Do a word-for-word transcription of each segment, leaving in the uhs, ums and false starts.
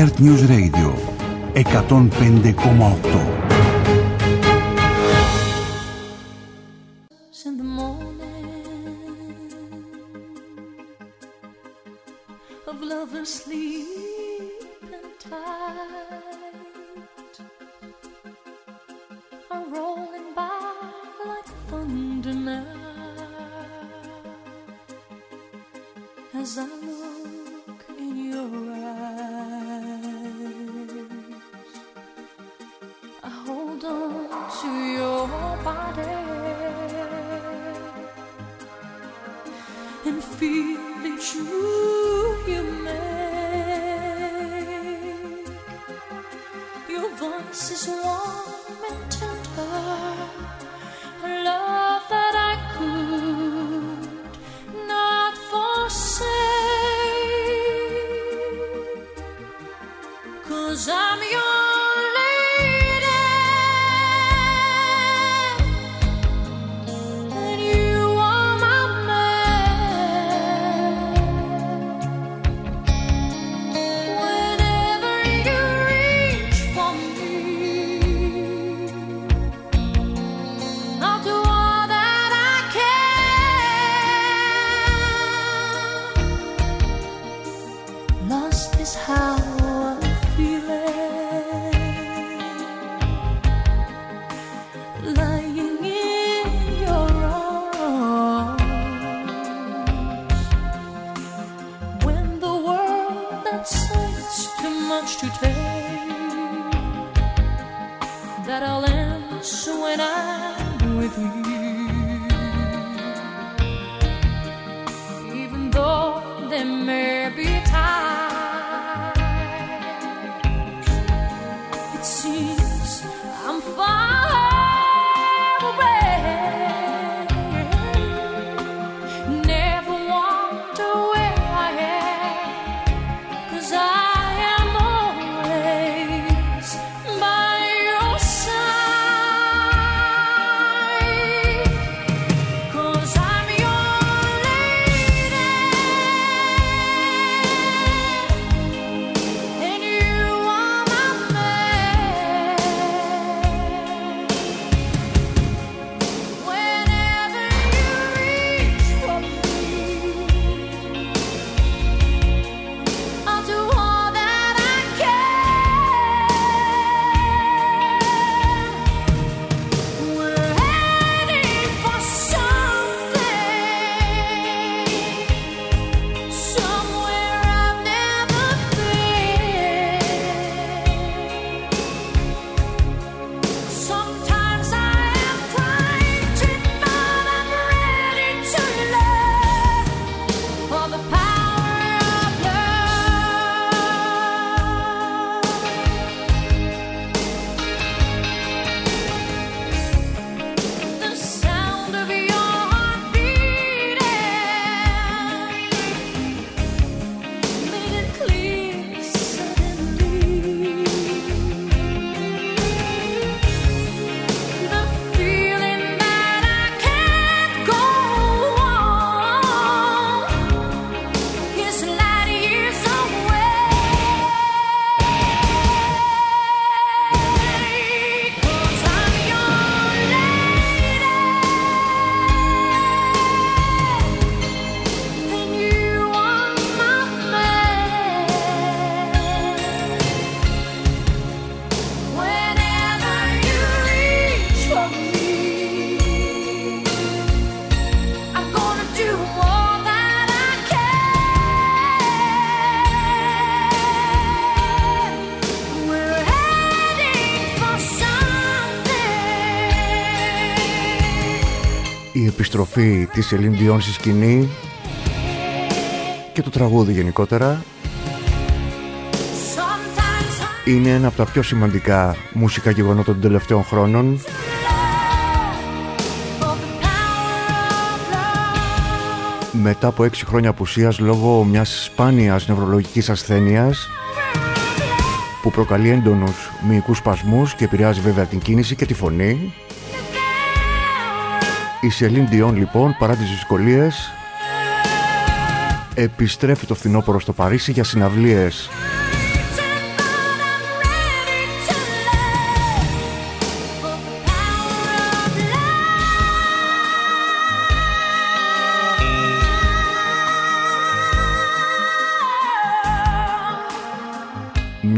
Earth News Radio εκατόν πέντε κόμμα οκτώ. Η επιστροφή της Σελίν Διόν στη σκηνή και το τραγούδι γενικότερα είναι ένα από τα πιο σημαντικά μουσικά γεγονότα των τελευταίων χρόνων. Μετά από έξι χρόνια απουσίας λόγω μιας σπάνιας νευρολογικής ασθένειας που προκαλεί έντονους μυϊκούς σπασμούς και επηρεάζει βέβαια την κίνηση και τη φωνή, η Σελίν Διόν λοιπόν, παρά τις δυσκολίες, επιστρέφει το φθινόπωρο στο Παρίσι για συναυλίες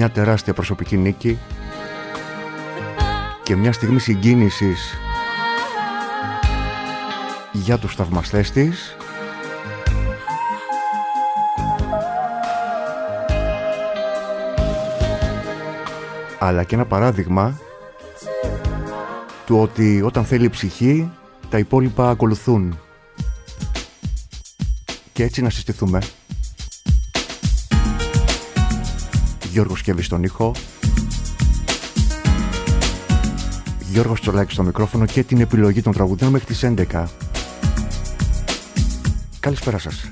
μια τεράστια προσωπική νίκη και μια στιγμή συγκίνησης για τους θαυμαστές της, αλλά και ένα παράδειγμα του ότι όταν θέλει η ψυχή τα υπόλοιπα ακολουθούν. Και έτσι να συστηθούμε. Γιώργος Κέβης στον ήχο, Γιώργος Τσολάκης στο μικρόφωνο και την επιλογή των τραγουδών μέχρι τις έντεκα. Καλησπέρα σας.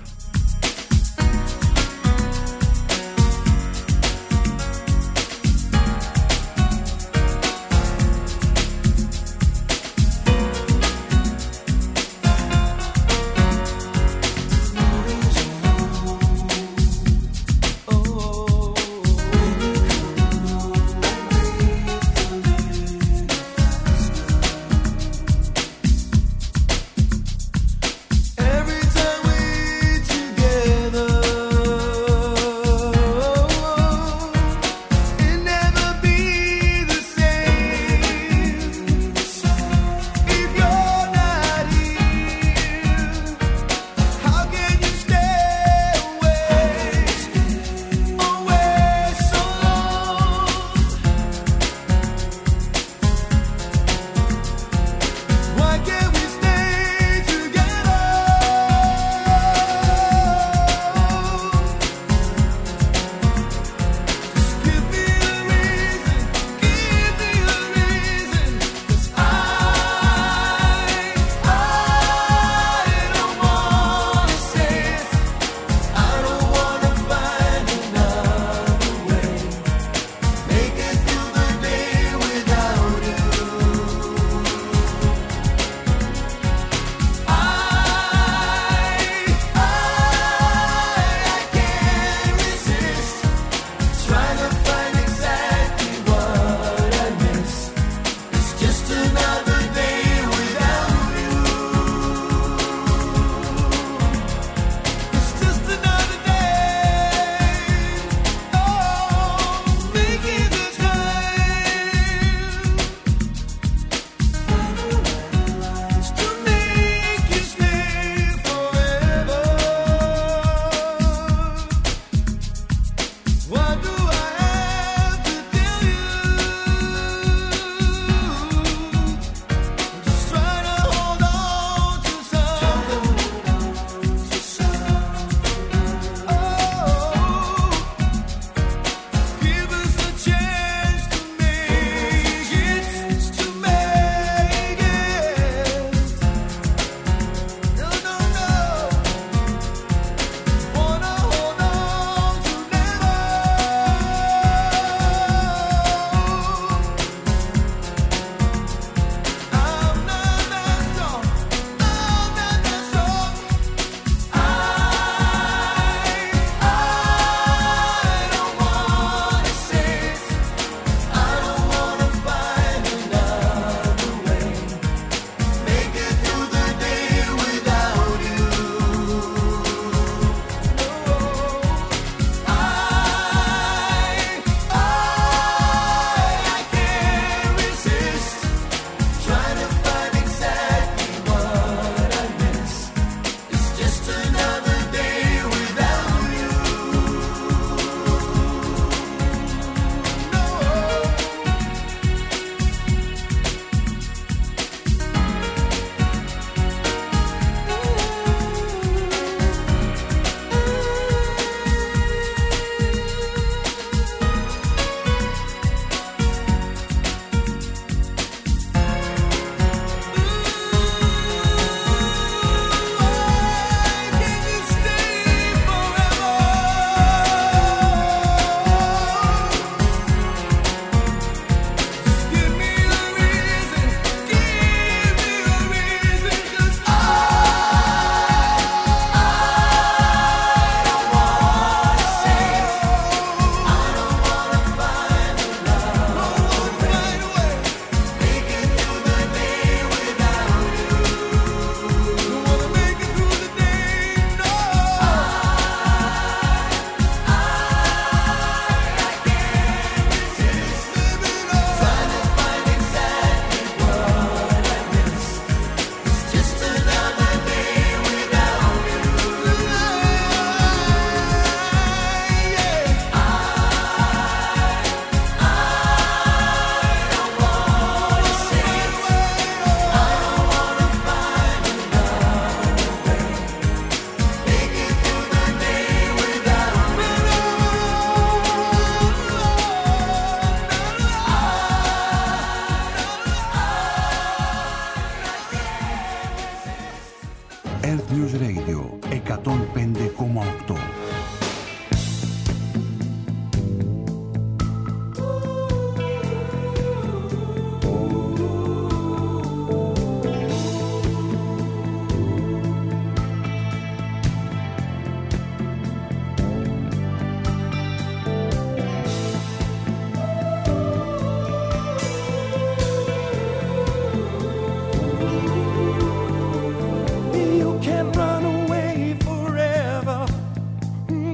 Every time we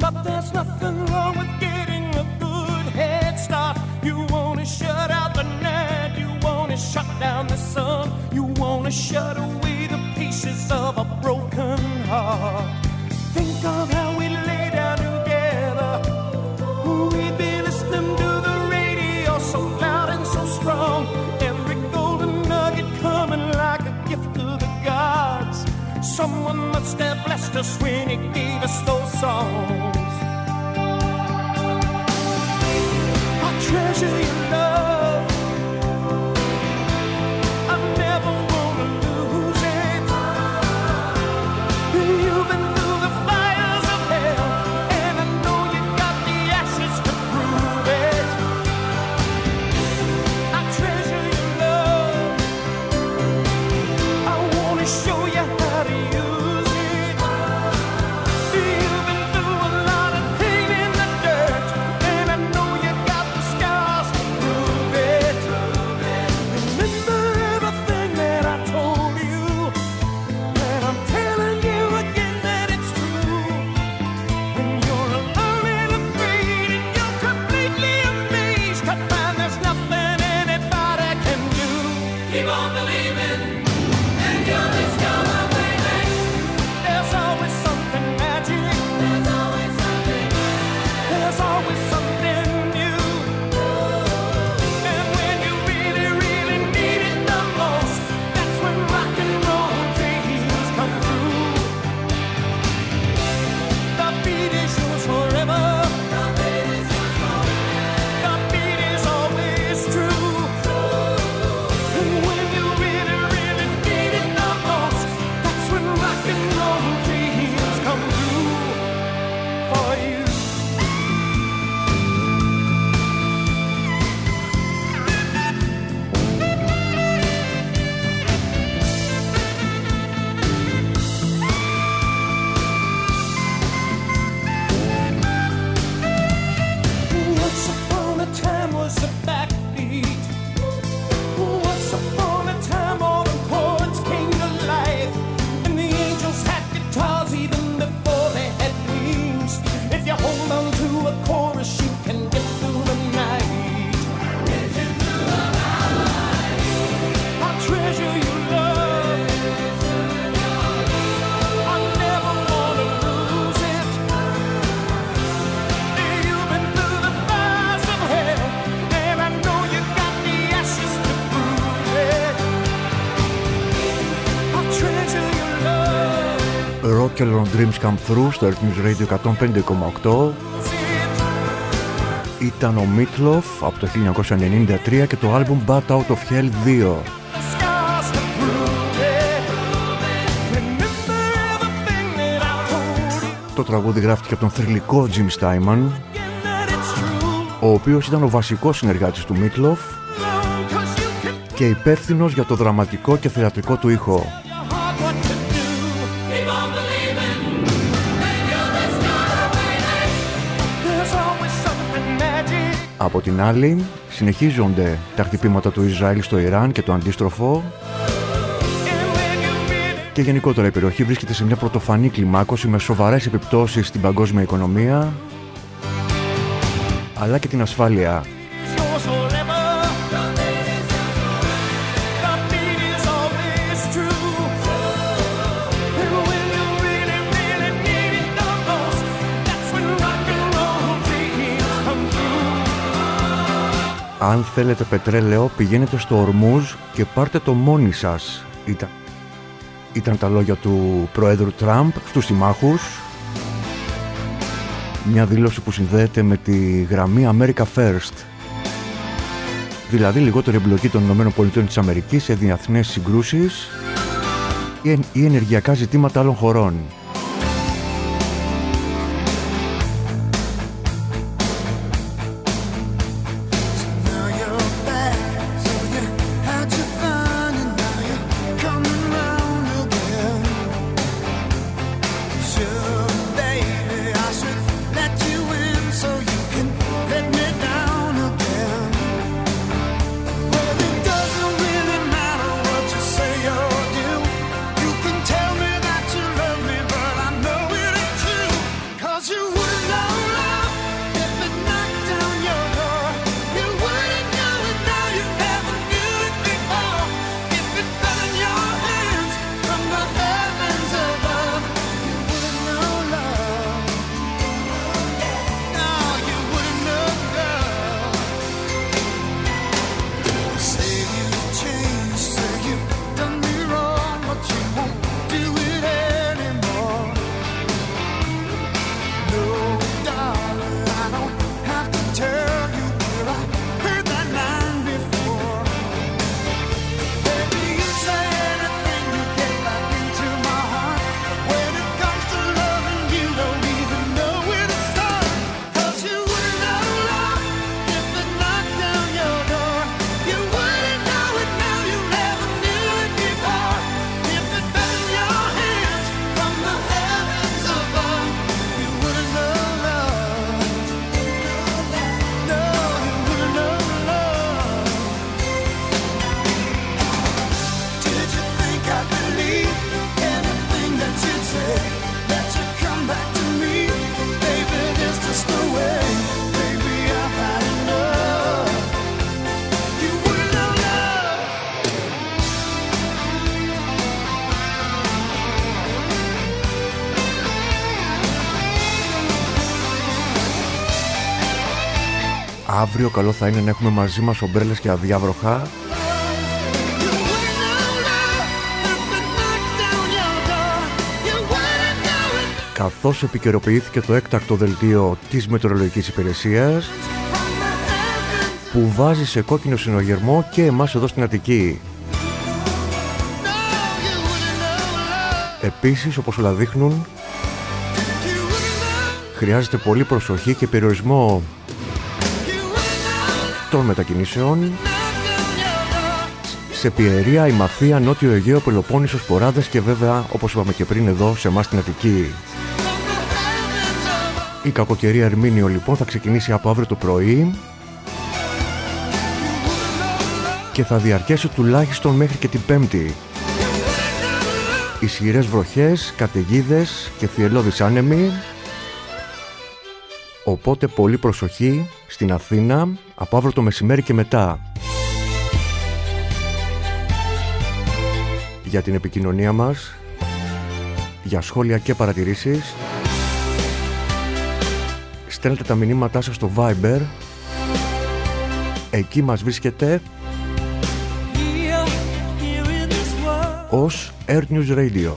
But there's nothing wrong with getting a good head start. You wanna shut out the night, you wanna shut down the sun, you wanna shut away the pieces of a broken heart. Think of how we lay down together. We'd be listening to the radio so loud and so strong. Every golden nugget coming like a gift to the gods. Someone must have blessed us when he gave us those songs. I treasure your love. I never wanna lose it. You've been through the fires of hell, and I know you got the ashes to prove it. I treasure your love. I wanna show you how to use it. You've been through a lot of pain in the dirt, and I know you got the scars to prove it. Remember everything that I told you, and I'm telling you again that it's true. When you're alone and afraid and you're completely amazed to find there's nothing anybody can do. Keep on believing, and you'll discover, baby. There's always something magic. There's always something. There's always something new. And when you really, really need it the most, that's when rock and roll dreams come true. The beat is yours forever. The beat is yours forever. The beat is always true. And when you really, really need it the most, that's when rock and roll dreams come true for you. Once upon a time was a backbeat. Once upon a time all the chords came to life, and the angels had guitars even before they had wings. If you hold on to a chorus, you can get through the night. I treasure your love. I never wanna lose it. You've been through the fires of hell, and I know you got the ashes to prove it. I treasure your love. Rock and Roll Dreams Come Through στο Earth News Radio εκατόν πέντε κόμμα οκτώ. Ήταν ο Meatloaf από το χίλια εννιακόσια ενενήντα τρία και το άλμπουμ Bat Out of Hell δύο. The scars to prove it. Remember everything that I told you. Το τραγούδι γράφτηκε από τον θρυλικό Jim Steinman, Again that it's true. ο οποίος ήταν ο βασικός συνεργάτης του Meatloaf Alone 'cause you can και υπεύθυνος για το δραματικό και θεατρικό του ήχο. tell your heart what to do. Keep on believing, and you'll discover, baby. There's always something magic. Από την άλλη, συνεχίζονται τα χτυπήματα του Ισραήλ στο Ιράν και το αντίστροφο, And when you really και γενικότερα η περιοχή βρίσκεται σε μια πρωτοφανή κλιμάκωση με σοβαρές επιπτώσεις στην παγκόσμια οικονομία αλλά και την ασφάλεια. is yours forever. The beat is yours forever. The beat is always true. And when you really, really need it the most, that's when rock and roll dreams come true. Αν θέλετε πετρέλαιο, πηγαίνετε στο Ορμούζ και πάρτε το μόνοι σας. Ήταν, ήταν τα λόγια του Προέδρου Τραμπ στους συμμάχους. Μια δήλωση που συνδέεται με τη γραμμή America First. Δηλαδή λιγότερη εμπλοκή των ΗΠΑ σε διεθνές συγκρούσεις ή ενεργειακά ζητήματα άλλων χωρών. Well, it doesn't really matter what you say or do. You can tell me that you love me, but Αύριο καλό θα είναι να έχουμε μαζί μας ομπρέλες και αδιάβροχα, καθώς επικαιροποιήθηκε το έκτακτο δελτίο της Μετεωρολογικής Υπηρεσίας που βάζει σε κόκκινο συνογερμό και εμάς εδώ στην Αττική. Επίσης, όπως όλα δείχνουν, χρειάζεται πολύ προσοχή και περιορισμό των μετακινήσεων σε Πιερία, Ημαθία, Νότιο Αιγαίο, Πελοπόννησος, Ποράδες και βέβαια, όπως είπαμε και πριν, εδώ σε εμάς στην Αττική. Η κακοκαιρία Ερμήνιο λοιπόν θα ξεκινήσει από αύριο το πρωί και θα διαρκέσει τουλάχιστον μέχρι και την Πέμπτη. Ισχυρές βροχές, καταιγίδες και θυελλώδεις άνεμοι. Οπότε πολύ προσοχή στην Αθήνα από αύριο το μεσημέρι και μετά. Για την επικοινωνία μας, για σχόλια και παρατηρήσεις, στέλνετε τα μηνύματά σας στο Viber. Εκεί μας βρίσκεται ως Earth News Radio.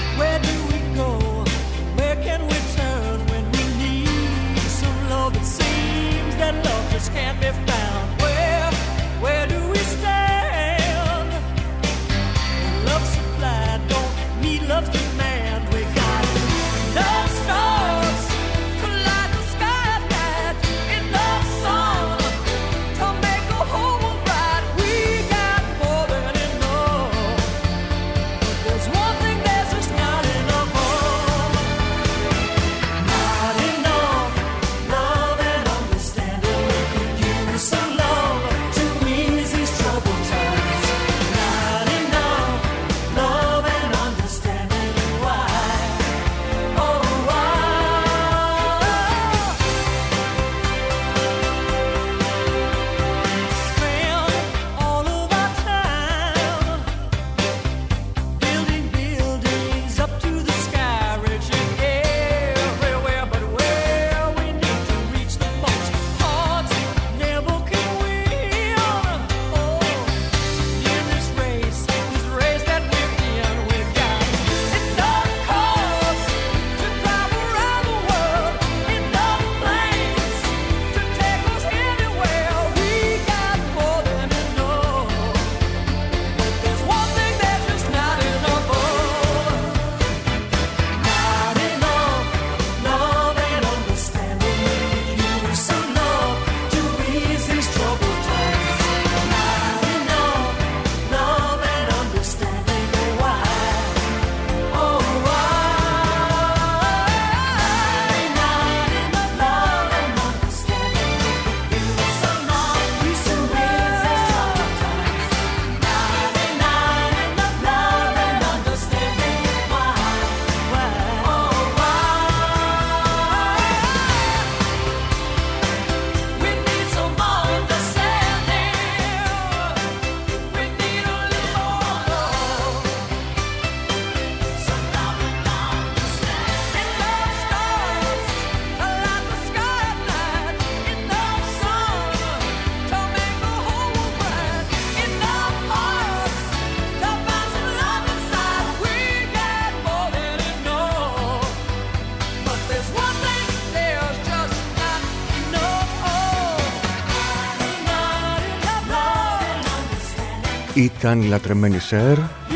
Ήταν η λατρεμένη Cher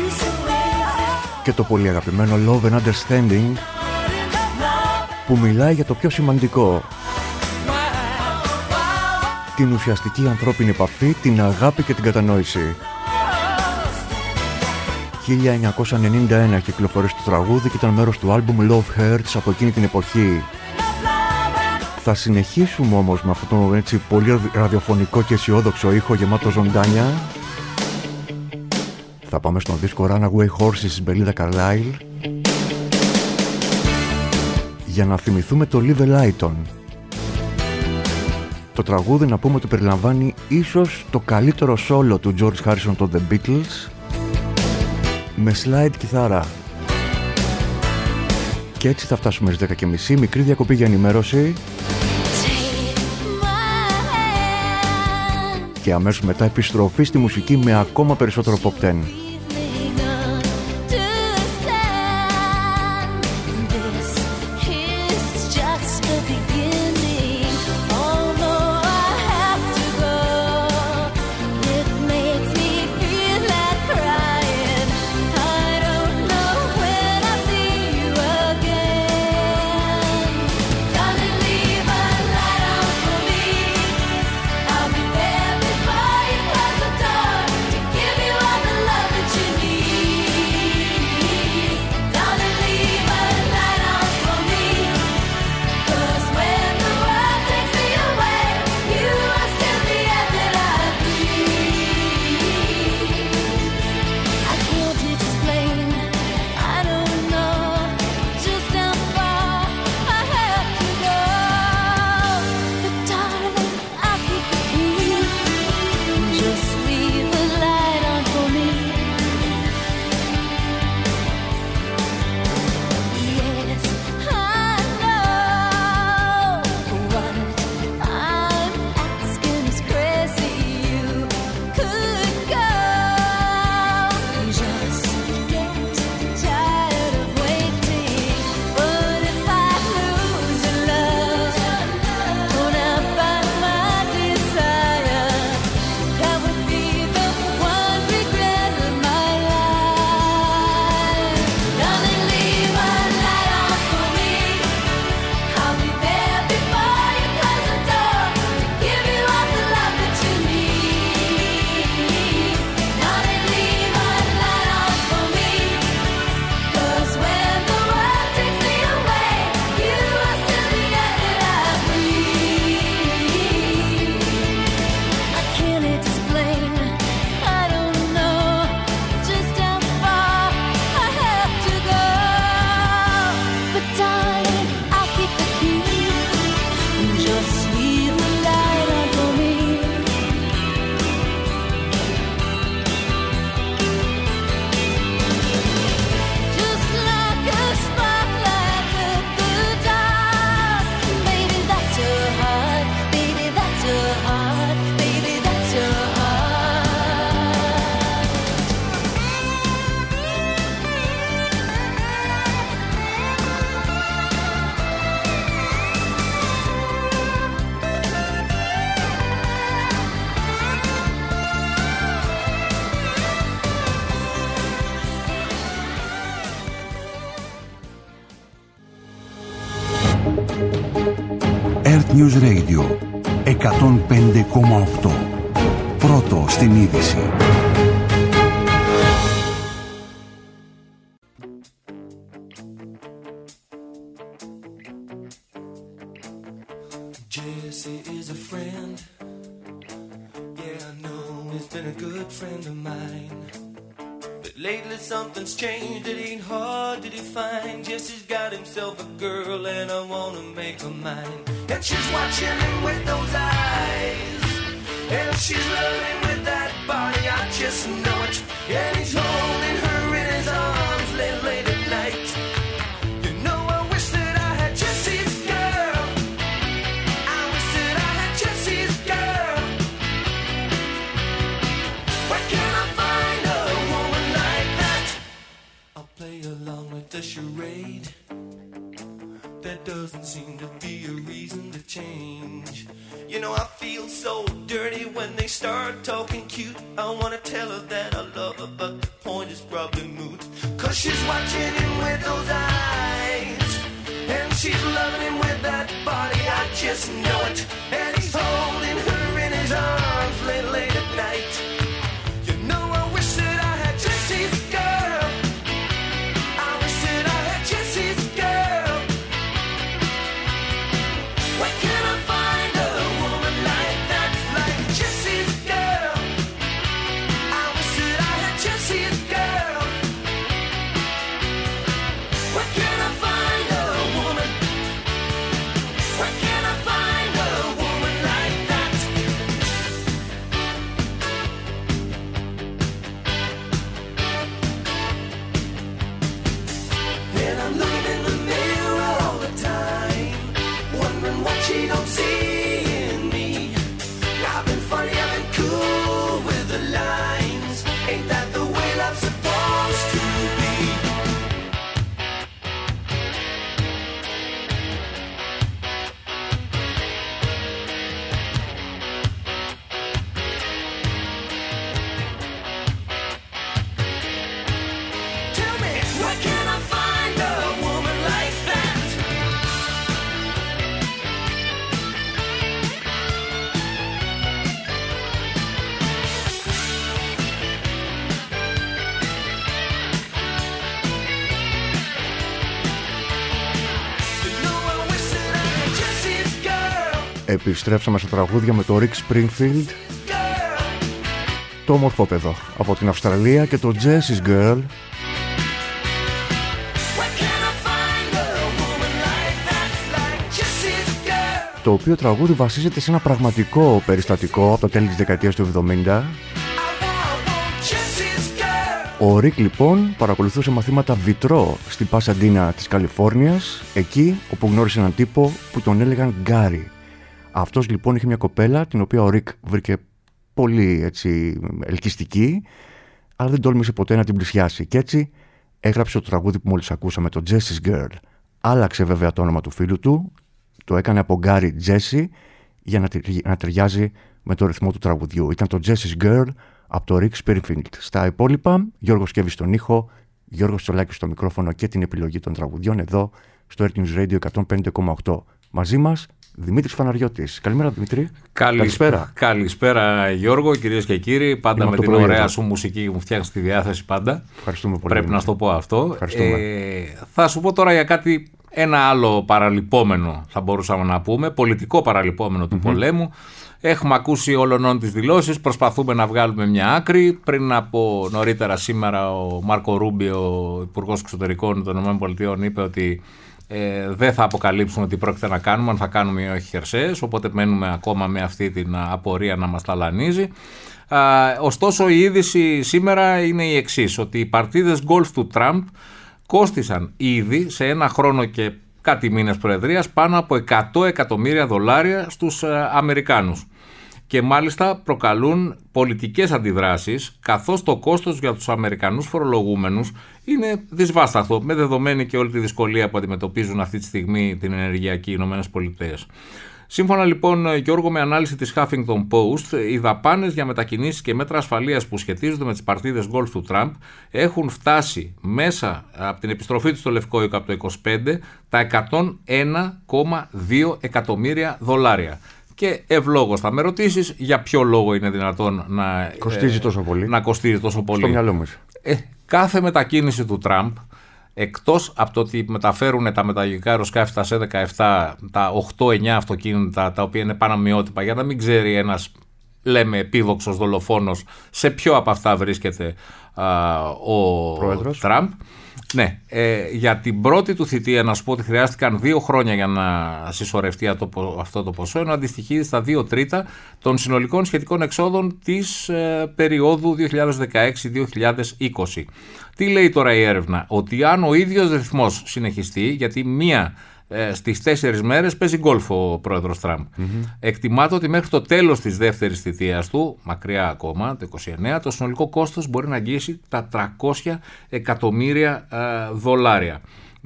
και το πολύ αγαπημένο Love and Understanding, που μιλάει για το πιο σημαντικό: την ουσιαστική ανθρώπινη επαφή, την αγάπη και την κατανόηση. χίλια εννιακόσια ενενήντα ένα κυκλοφορήσε το τραγούδι και ήταν μέρος του άλμπουμ Love Hurts από εκείνη την εποχή. Θα συνεχίσουμε όμως με αυτό το έτσι πολύ ραδιοφωνικό και αισιόδοξο ήχο γεμάτο ζωντάνια. Θα πάμε στον δίσκο Runaway Horses της Belinda Carlisle για να θυμηθούμε το Live Layton. Το τραγούδι, να πούμε, ότι περιλαμβάνει ίσως το καλύτερο σόλο του George Harrison των The Beatles με slide κιθάρα. Και έτσι θα φτάσουμε στις δέκα και μισή, μικρή διακοπή για ενημέρωση. και αμέσως μετά επιστροφή στη μουσική με ακόμα περισσότερο pop δέκα. News Radio εκατόν πέντε κόμμα οκτώ. Πρώτο στην είδηση. Jesse is a friend. Yeah, I know he's been a good friend of mine. But lately something's changed, it ain't hard to define. Jesse's got himself a girl and I wanna make her mine. And she's watching him with those eyes, and she's loving with that body, I just know it. And he's holding her in his arms late, late at night. You know I wish that I had Jesse's girl. I wish that I had Jesse's girl. Where can I find a woman like that? I'll play along with the charade. There doesn't seem to be a reason to change. You know I feel so dirty when they start talking cute. I wanna tell her that I love her, but the point is probably moot. Cause she's watching him with those eyes, and she's loving him with that body, I just know it. And he's holding her in his arms late, late at night. You know I wish that I had Jesse's girl. I wish that I had Jesse's girl. Where can I find a woman like that, like Jesse's girl? I wish that I had Jesse's girl. Where can I find a woman? Where can I find Επιστρέψαμε στα τραγούδια με το Rick Springfield, το ομορφόπεδο από την Αυστραλία, και το Jessie's Girl, το οποίο τραγούδι βασίζεται σε ένα πραγματικό περιστατικό από το τέλη της δεκαετίας του εβδομήντα. Ο Ρικ λοιπόν παρακολουθούσε μαθήματα βιτρό στην Πασαντίνα της Καλιφόρνιας, εκεί όπου γνώρισε έναν τύπο που τον έλεγαν Γκάρι. Αυτός λοιπόν είχε μια κοπέλα την οποία ο Ρικ βρήκε πολύ έτσι ελκυστική, αλλά δεν τόλμησε ποτέ να την πλησιάσει, και έτσι έγραψε το τραγούδι που μόλις ακούσαμε, το Jessie's Girl. Άλλαξε βέβαια το όνομα του φίλου του, το έκανε από Γκάρι Jesse για να, να ταιριάζει με το ρυθμό του τραγουδιού. Ήταν το Jessie's Girl από το Rick Springfield. Στα υπόλοιπα, Γιώργος Κέβης στον ήχο, Γιώργος Τσολάκης στο μικρόφωνο και την επιλογή των τραγουδιών εδώ στο Earth News Radio εκατόν πέντε κόμμα οκτώ. Μαζί μας Δημήτρης Φαναριώτης. Καλημέρα Δημήτρη. Καλη... Καλησπέρα. Καλησπέρα Γιώργο, κυρίες και κύριοι. Πάντα Είμαι με την ωραία εδώ. Σου μουσική μου φτιάχνεις τη διάθεση πάντα. Ευχαριστούμε πολύ. Πρέπει να σου το πω αυτό. Ε, θα σου πω τώρα για κάτι, ένα άλλο παραλυπόμενο θα μπορούσαμε να πούμε, πολιτικό παραλυπόμενο του mm-hmm. πολέμου. Έχουμε ακούσει όλων τις δηλώσεις, προσπαθούμε να βγάλουμε μια άκρη. Πριν από νωρίτερα σήμερα ο Μάρκο Ρούμπιο, ο Υπουργός Εξωτερικών των ΗΠΑ, είπε ότι ε, δεν θα αποκαλύψουμε τι πρόκειται να κάνουμε, αν θα κάνουμε ή όχι χερσαίες, οπότε μένουμε ακόμα με αυτή την απορία να μας ταλανίζει. Α, ωστόσο η είδηση σήμερα είναι η εξής, ότι οι παρτίδες γκολφ του Τραμπ κόστησαν ήδη σε ένα χρόνο και κάτι μήνες προεδρίας πάνω από εκατό εκατομμύρια δολάρια στους ε, Αμερικάνους. Και μάλιστα προκαλούν πολιτικές αντιδράσεις, καθώς το κόστος για τους Αμερικανούς φορολογούμενους είναι δυσβάσταχτο, με δεδομένη και όλη τη δυσκολία που αντιμετωπίζουν αυτή τη στιγμή την ενεργειακή Ηνωμένες Πολιτείες. Σύμφωνα λοιπόν, Γιώργο, με ανάλυση της Huffington Post, οι δαπάνες για μετακινήσεις και μέτρα ασφαλείας που σχετίζονται με τις παρτίδες γκολφ του Τραμπ έχουν φτάσει μέσα από την επιστροφή του στο Λευκό Οίκο από το είκοσι πέντε τα εκατόν ένα κόμμα δύο εκατομμύρια δολάρια. Και ευλόγως θα με ρωτήσεις για ποιο λόγο είναι δυνατόν να κοστίζει, ε, τόσο, πολύ. να κοστίζει τόσο πολύ. Στο μυαλό μου. Ε, κάθε μετακίνηση του Τραμπ, εκτός από το ότι μεταφέρουν τα μεταλλικά αεροσκάφη, τα σι δεκαεπτά, τα οκτώ εννιά αυτοκίνητα, τα οποία είναι πανομοιότυπα, για να μην ξέρει ένας, λέμε, επίδοξος δολοφόνος σε ποιο από αυτά βρίσκεται α, ο Πρόεδρος. Τραμπ. Ναι, ε, για την πρώτη του θητεία να σου πω ότι χρειάστηκαν δύο χρόνια για να συσσωρευτεί αυτό το ποσό, ενώ αντιστοιχεί στα δύο τρίτα των συνολικών σχετικών εξόδων της ε, περίοδου δύο χιλιάδες δεκαέξι δύο χιλιάδες είκοσι. Τι λέει τώρα η έρευνα? Ότι αν ο ίδιος ρυθμός συνεχιστεί, γιατί μία ε, στις τέσσερις μέρες παίζει γκολφ ο πρόεδρος Τραμπ, mm-hmm. εκτιμάται ότι μέχρι το τέλος της δεύτερης θητείας του, μακριά ακόμα, το είκοσι εννέα, το συνολικό κόστος μπορεί να αγγίσει τα τριακόσια εκατομμύρια ε, δολάρια.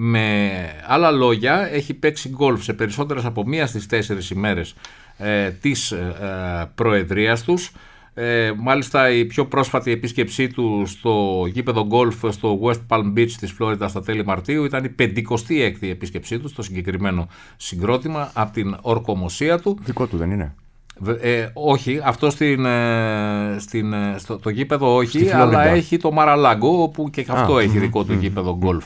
Με άλλα λόγια, έχει παίξει γκολφ σε περισσότερες από μία στις τέσσερις ημέρες ε, της ε, προεδρίας τους. Ε, μάλιστα η πιο πρόσφατη επίσκεψή του στο γήπεδο γκολφ στο West Palm Beach της Φλόριντα στα τέλη Μαρτίου ήταν η πεντηκοστή έκτη επίσκεψή του στο συγκεκριμένο συγκρότημα από την ορκομοσία του. Δικό του δεν είναι? Ε, όχι, αυτό στην, στην, στο το γήπεδο όχι, αλλά έχει το Μαραλάγκο, όπου και αυτό Α, έχει mm, δικό του mm, γήπεδο γκολφ.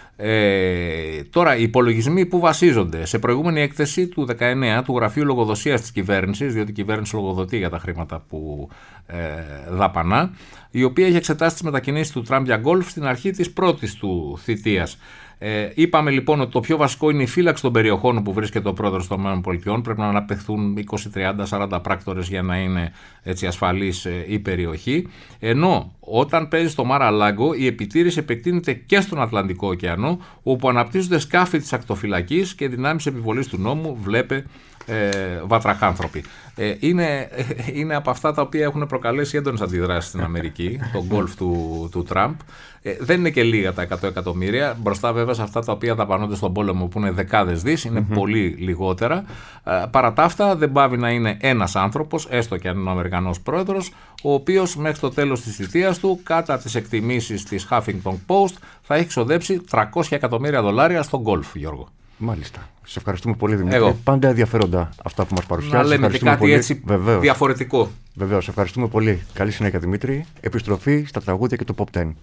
Ε, τώρα, οι υπολογισμοί που βασίζονται σε προηγούμενη έκθεση του δεκαεννέα του Γραφείου Λογοδοσίας της Κυβέρνησης, διότι η κυβέρνηση λογοδοτεί για τα χρήματα που ε, δαπανά, η οποία έχει εξετάσει τις μετακινήσεις του Τραμπ για γκολφ στην αρχή της πρώτης του θητείας. Ε, είπαμε λοιπόν ότι το πιο βασικό είναι η φύλαξη των περιοχών όπου βρίσκεται ο πρόεδρος των ΗΠΑ. Πρέπει να αναπτυχθούν είκοσι, τριάντα, σαράντα πράκτορες για να είναι έτσι ασφαλής ε, η περιοχή. Ενώ όταν παίζει στο Μαραλάγκο, η επιτήρηση επεκτείνεται και στον Ατλαντικό ωκεανό, όπου αναπτύσσονται σκάφη της ακτοφυλακής και δυνάμεις επιβολής του νόμου, βλέπε ε, βατραχάνθρωποι. Ε, είναι, είναι από αυτά τα οποία έχουν προκαλέσει έντονες αντιδράσεις στην Αμερική, το γκολφ του, του Τραμπ. Ε, δεν είναι και λίγα τα εκατό εκατομμύρια, μπροστά βέβαια σε αυτά τα οποία δαπανώνται στον πόλεμο που είναι δεκάδες δις, είναι mm-hmm. πολύ λιγότερα. Ε, παρά τα αυτά δεν πάβει να είναι ένας άνθρωπος, έστω και αν είναι ο Αμερικανός πρόεδρος, ο οποίος μέχρι το τέλος της θητείας του, κατά τις εκτιμήσεις της Huffington Post, θα έχει ξοδέψει τριακόσια εκατομμύρια δολάρια στον γκολφ, Γιώργο. Μάλιστα. Σας ευχαριστούμε πολύ, Δημήτρη. Εγώ. Πάντα ενδιαφέροντα αυτά που μας παρουσιάζει. Να λέμε και κάτι πολύ. Έτσι Βεβαίως. Διαφορετικό. Βεβαίως. Ευχαριστούμε πολύ. Καλή συνέχεια, Δημήτρη. Επιστροφή στα τραγούδια και το Pop δέκα.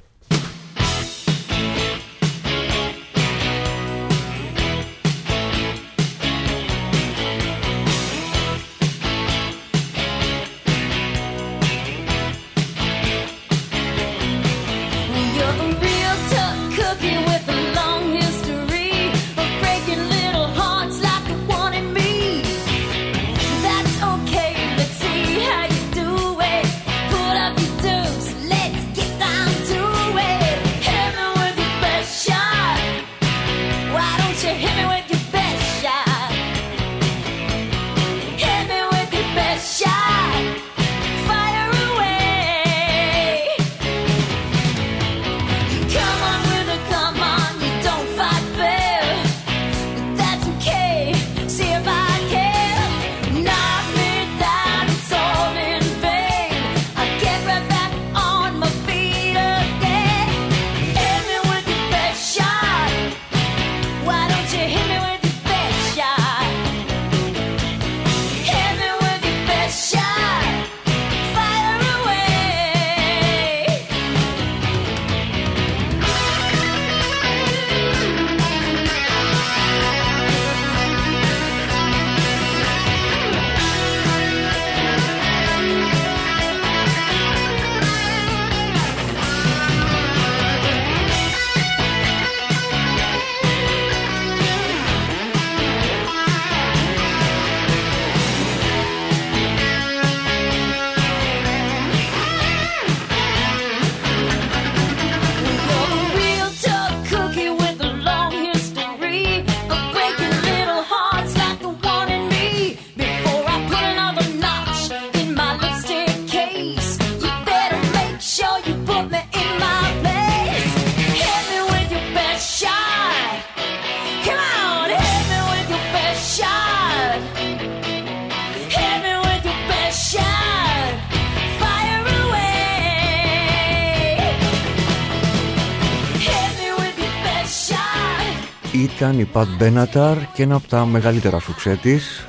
ήταν η Pat Benatar και ένα από τα μεγαλύτερα σουξέ της.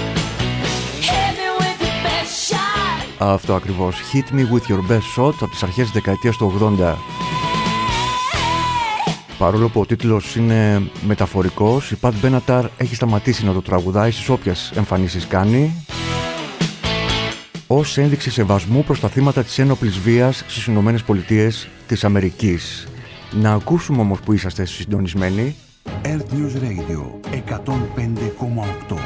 Αυτό ακριβώς, Hit Me With Your Best Shot, από τις αρχές της δεκαετίας του ογδόντα. Παρόλο που ο τίτλος είναι μεταφορικός, η Pat Benatar έχει σταματήσει να το τραγουδάει στις όποιες εμφανίσεις κάνει, ως ένδειξη σεβασμού προς τα θύματα της ένοπλης βίας στις Ηνωμένες Πολιτείες της Αμερικής. Να ακούσουμε όμως που είσαστε συντονισμένοι. Earth News Radio εκατόν πέντε κόμμα οκτώ.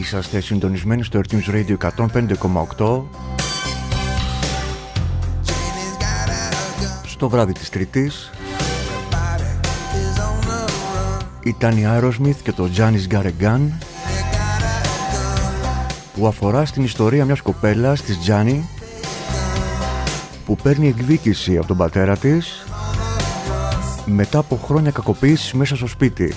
Είσαστε συντονισμένοι στο Earth Radio εκατόν πέντε κόμμα οκτώ στο βράδυ της Τρίτης. Ήταν η Aerosmith και το Johnny's Got a Gun, που αφορά στην ιστορία μιας κοπέλας της Johnny που παίρνει εκδίκηση από τον πατέρα της μετά από χρόνια κακοποίησης μέσα στο σπίτι.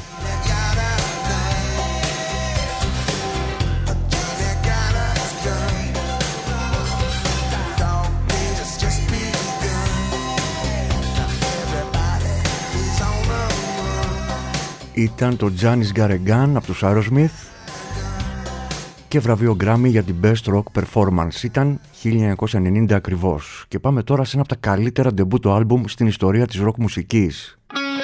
Ήταν το Johnny's Got a Gun από τους Aerosmith και βραβείο Grammy για την Best Rock Performance. Ήταν χίλια εννιακόσια ενενήντα ακριβώς. Και πάμε τώρα σε ένα από τα καλύτερα ντεμπούτο άλμπουμ στην ιστορία της rock μουσικής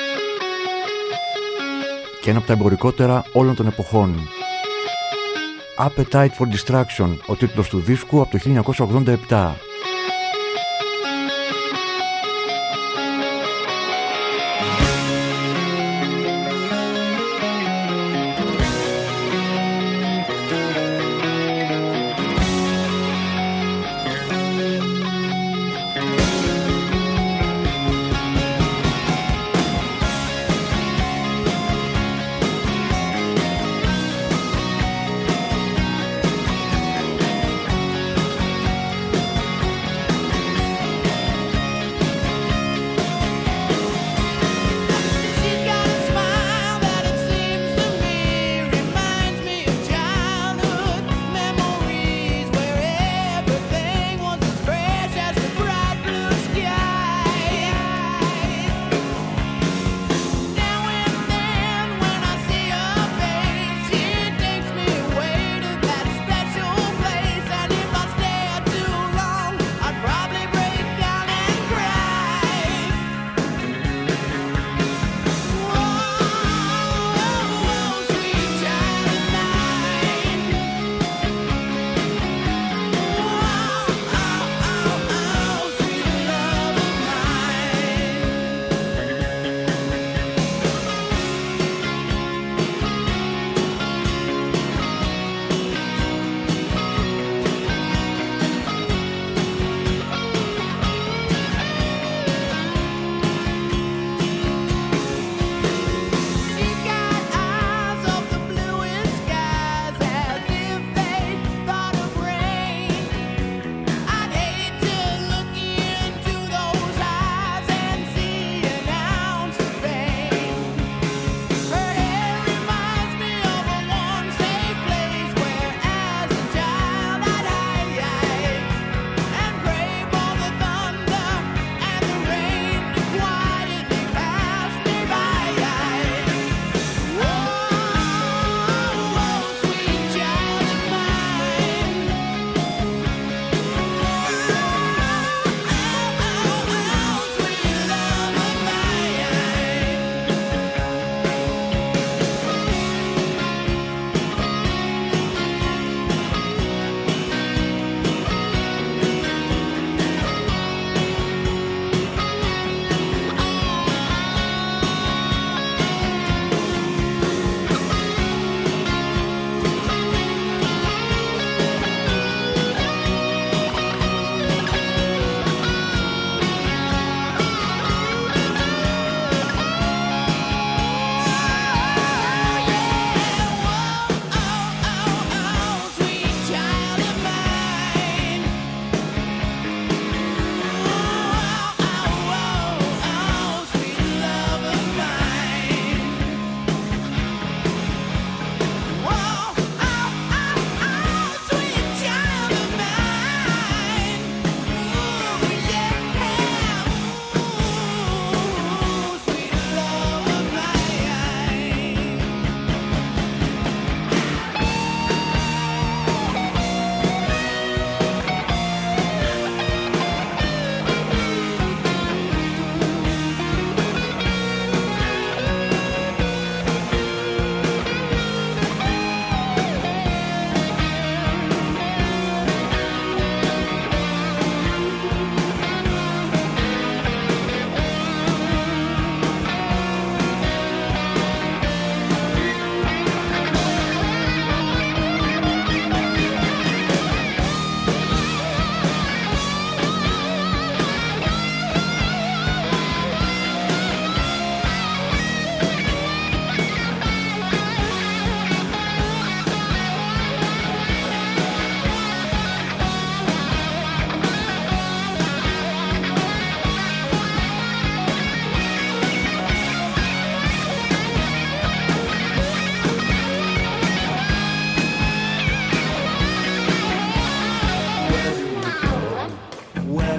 και ένα από τα εμπορικότερα όλων των εποχών. Appetite for Destruction, ο τίτλος του δίσκου, από το χίλια εννιακόσια ογδόντα επτά.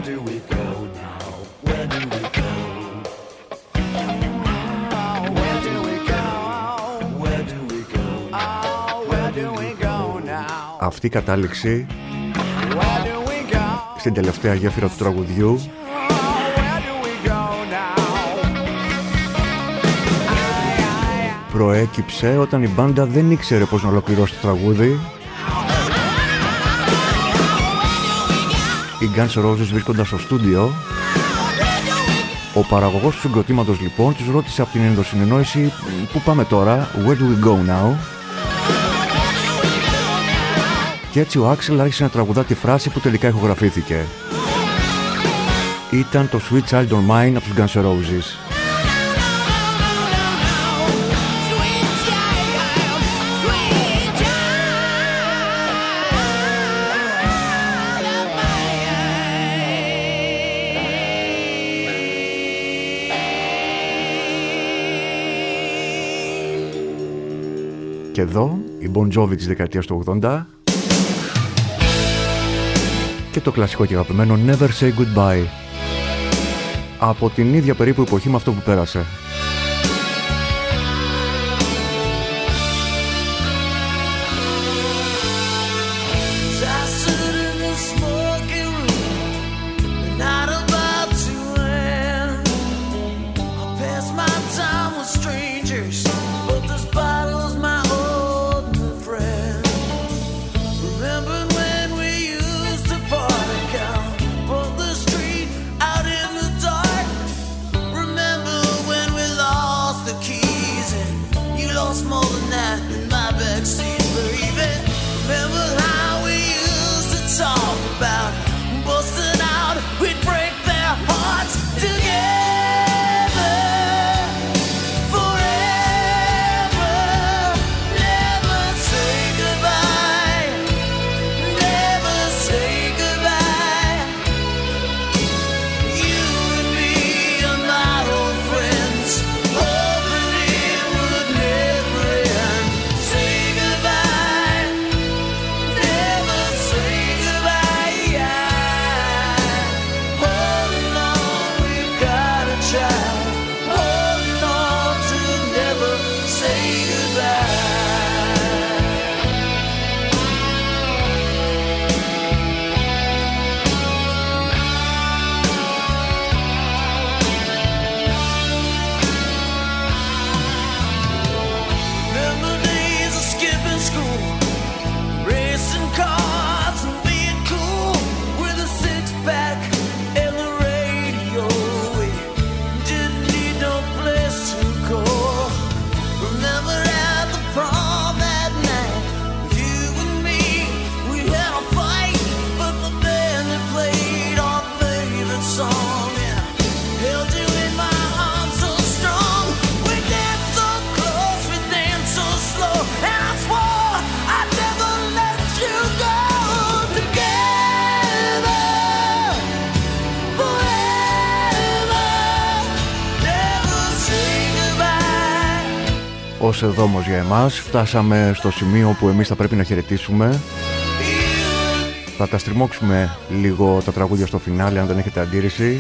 do we go now? Where do we go? Where do we go? Where do we go? Where do we go now? Αυτή η κατάληξη στην τελευταία γέφυρα του τραγουδιού προέκυψε όταν η μπάντα δεν ήξερε πώς να ολοκληρώσει το τραγούδι. Οι Guns N' Roses βρίσκονταν στο στούντιο. Ο παραγωγός του συγκροτήματος λοιπόν τους ρώτησε από την ενδοσυνεννόηση «Πού πάμε τώρα? Where do we go now?» Και έτσι ο Άξελ άρχισε να τραγουδά τη φράση που τελικά ηχογραφήθηκε. Ήταν το Sweet Child of Mine από τους Guns N' Roses. Και εδώ η Bon Jovi της δεκαετίας του ογδόντα και το κλασικό και αγαπημένο Never Say Goodbye από την ίδια περίπου εποχή με αυτό που πέρασε. Ως εδώ όμως για εμάς φτάσαμε στο σημείο που εμείς θα πρέπει να χαιρετήσουμε. Θα τα στριμώξουμε λίγο τα τραγούδια στο φινάλε αν δεν έχετε αντίρρηση.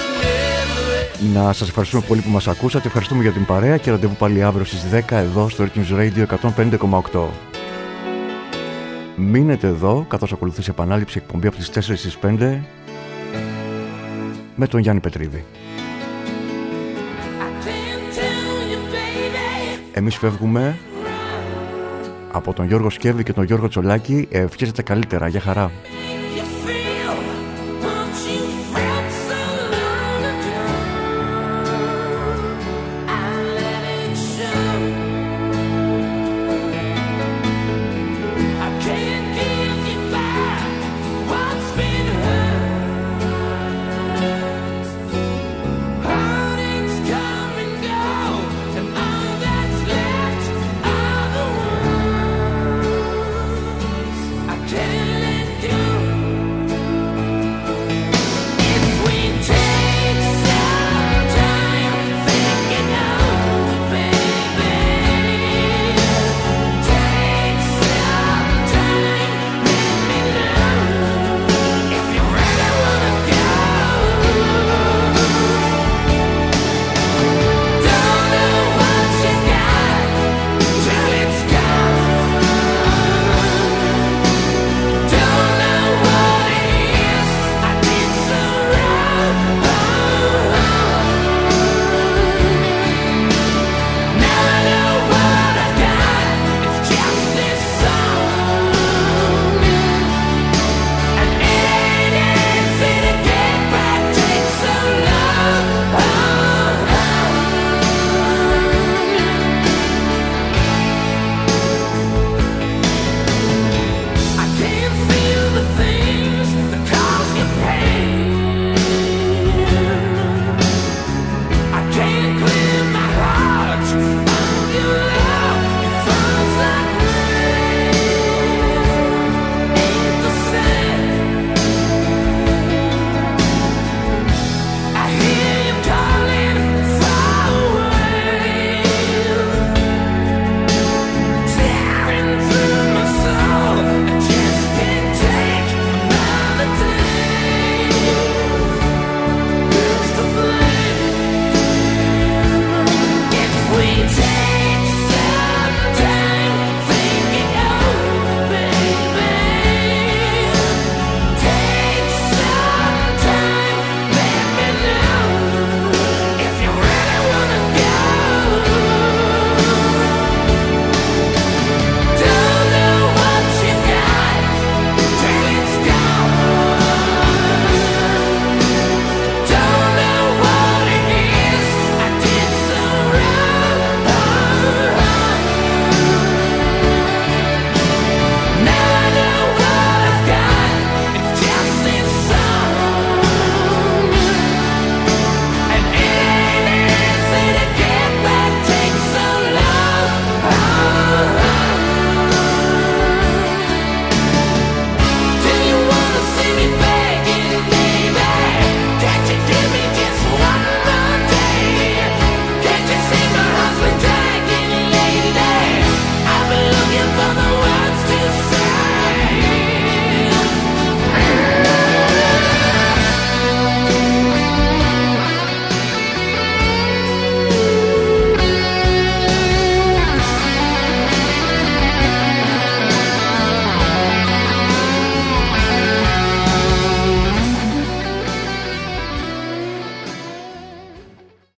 Να σας ευχαριστούμε πολύ που μας ακούσατε, ευχαριστούμε για την παρέα και ραντεβού πάλι αύριο στις δέκα εδώ στο Rhythms Radio εκατόν πέντε κόμμα οκτώ. Μείνετε εδώ καθώς ακολουθήσει επανάληψη εκπομπή από τις τέσσερις στις πέντε με τον Γιάννη Πετρίδη. Εμείς φεύγουμε από τον Γιώργο Σκεύη και τον Γιώργο Τσολάκη. Ευχαριστείτε καλύτερα. Γεια χαρά.